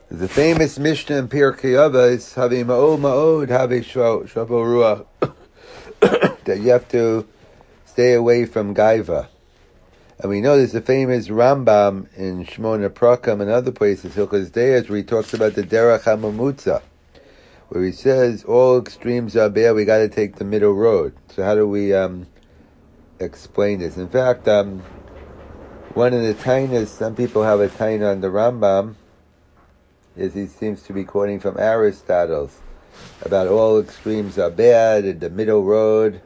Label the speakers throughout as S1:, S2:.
S1: The famous Mishnah in Pirkei Avos, Havi Ma'od Ma'od, Havi Shavo Ruach, that you have to stay away from Gaiva. And we know there's a famous Rambam in Shmona Prakam and other places, Hilchos Deos, where he talks about the Derech HaMamutza, where he says all extremes are bad, we got to take the middle road. So how do we explain this? In fact, one of the tainas, some people have a taina on the Rambam, is he seems to be quoting from Aristotle about all extremes are bad and the middle road.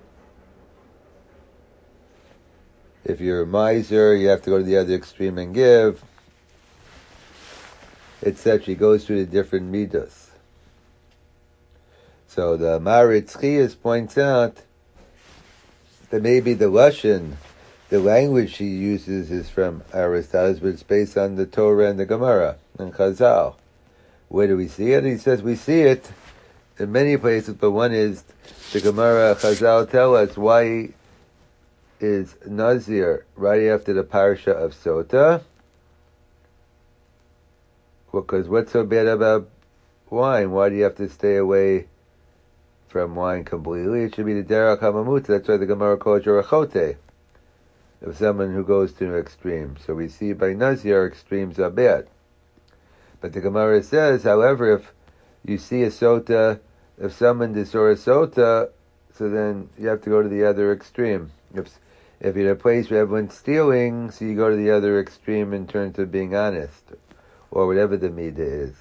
S1: If you're a miser, you have to go to the other extreme and give, etc. He goes through the different midas. So the Maharitz Chiyas points out that maybe the Lashon, the language he uses is from Aristotle, but it's based on the Torah and the Gemara and Chazal. Where do we see it? He says we see it in many places, but one is the Gemara Chazal tell us why is Nazir right after the parasha of Sota. Because what's so bad about wine? Why do you have to stay away from wine completely? It should be the Derech HaMamutza. That's why the Gemara calls you a chote, of someone who goes to an extreme. So we see by Nazir extremes are bad. But the Gemara says, however, if you see a sota, if someone saw a sota, so then you have to go to the other extreme. If you're in a place where everyone's stealing, so you go to the other extreme in terms of being honest, or whatever the midah is.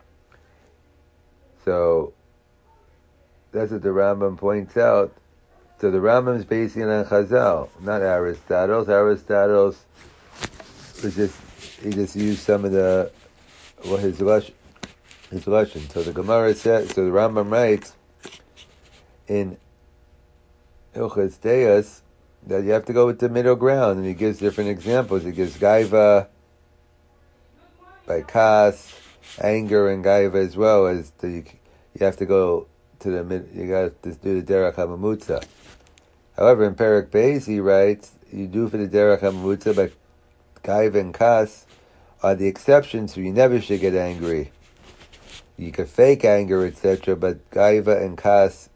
S1: So that's what the Rambam points out. So the Rambam is basing it on Chazal, not Aristotle's. Aristotle's was he just used some of the his lashon. So the Gemara says, so the Rambam writes in Hilchos Deos that you have to go with the middle ground, and he gives different examples. He gives Gaiva by Kas, anger, and Gaiva as well as you have to go to the mid. You got to do the Derech HaMamutza. However, in Perek Beis he writes you do for the Derech HaMamutza, but Gaiva and Kas are the exceptions, so you never should get angry. You could fake anger, etc., but Gaiva and Kas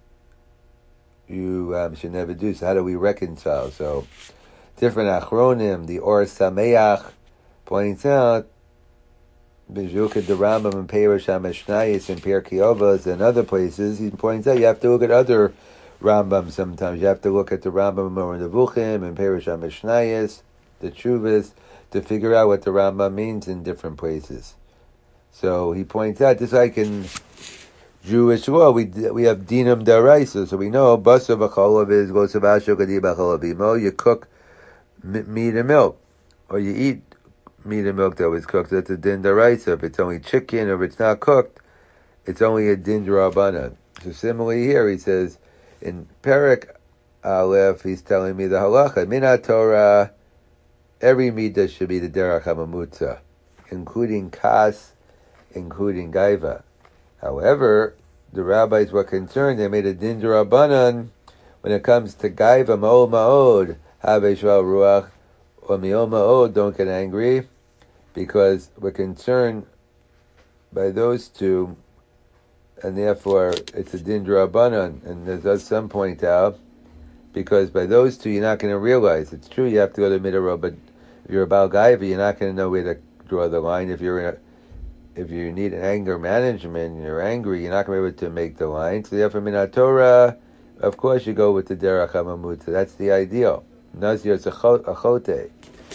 S1: you should never do. So how do we reconcile? So different Achronim, the Or Sameach points out, B'Zhuk at the Rambam and Perush HaMishnayos and Pirkei Avos and other places, he points out you have to look at other Rambam sometimes. You have to look at the Rambam or Nevuchim and Perush HaMishnayos, the Chuvas, to figure out what the Rambam means in different places. So he points out, just like in Jewish law, we have dinam daraisa, so we know basa v'cholav is gosavasho kadi b'cholavimo. You cook meat and milk, or you eat meat and milk that was cooked. That's a din daraisa. If it's only chicken, or if it's not cooked, it's only a din d'Rabbanan. So similarly here, he says in Perek Aleph, he's telling me the halacha minat Torah. Every midah should be the Derech HaMamutza, including Kas, including Gaiva. However, the rabbis were concerned. They made a din d'Rabbanan when it comes to Gaiva, Ma'od Ma'od, Have Shval Ruach, or Mi'od Ma'od, don't get angry, because we're concerned by those two, and therefore it's a din d'Rabbanan. And as some point out, because by those two you're not going to realize. It's true you have to go to the middle road, but if you're a Baal Gaiva, you're not going to know where to draw the line. If you need anger management and you're angry, you're not going to be able to make the line. So therefore, Minat Torah, of course you go with the Derech HaMamutza. That's the ideal. Nazir is a chote.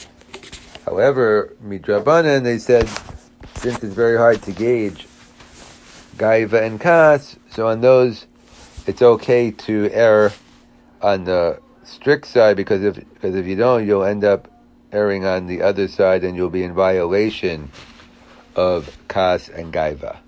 S1: However, Midrabanan, they said, since it's very hard to gauge Gaiva and Kas, so on those, it's okay to err on the strict side, because if you don't, you'll end up erring on the other side and you'll be in violation of Kas and Gaiva.